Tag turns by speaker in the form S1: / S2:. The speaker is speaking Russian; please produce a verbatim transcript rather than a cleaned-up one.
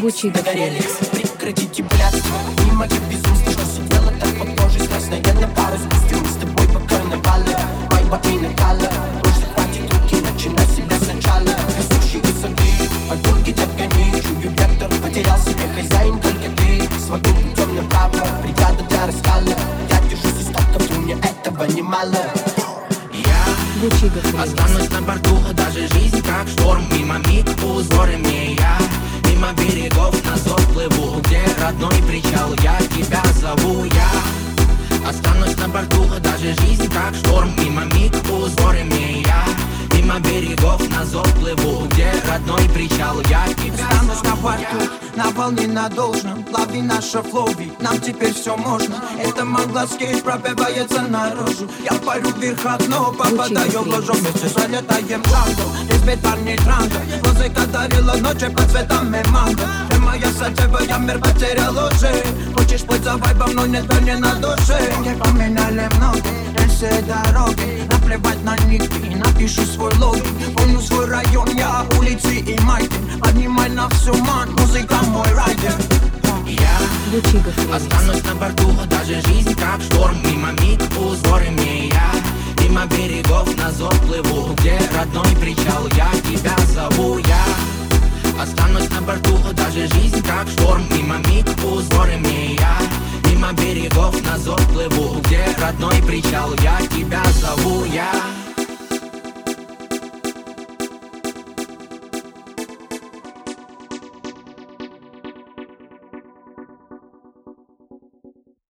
S1: Гуччи
S2: догорели. Прекратите блядство, не моё безумство, что сидела так под кожей страстно. Я на пару спустил, мы с тобой по карнавалу. Майба и Накала, уж захватит руки, начинай себя сначала. Растущие высоты, подруги отгони. Чую вектор, потерял себе хозяин, только ты. Сводным путем направо, бригада для раскала. Я держусь истоков, и мне этого немало.
S1: Гуччи
S3: Останусь на борту, даже жизнь как шторм. Мимо миг узоры мне я, мимо берегов на зов плыву. Где родной причал, я тебя зову я. Останусь на борту, даже жизнь как шторм. Мимо миг узоры мне я, мимо берегов на зов плыву. Где родной причал, я тебя
S4: Останусь на борту, на волне на должном. Лови наша флови, нам теперь все можно. Это Манглас-Кейдж пробивается наружу. Я парю вверх окно, попадаю в ложу. Вместе залетаем в джангл, здесь бит парней транга. Музыка дарила ночи под цветами манго. Ты моя сатева, я мир потерял уже. Хочешь плыть за вайбом, но нет верни на душе. Не поменяли много, рельсы дороги. Наплевать на ники, напишу свой логин. Помню свой район, я улицы и майки. Поднимай на всю ман, музыка мой райдер.
S3: Я
S1: Гуччи
S3: останусь на борту, даже жизнь как шторм. Мимо миг узоры мне я, мимо берегов на зов плыву. Где родной причал, я тебя зову я. Останусь на борту, даже жизнь как шторм. Мимо миг узоры мне я, мимо берегов на зов плыву. Где родной причал, я тебя зову я.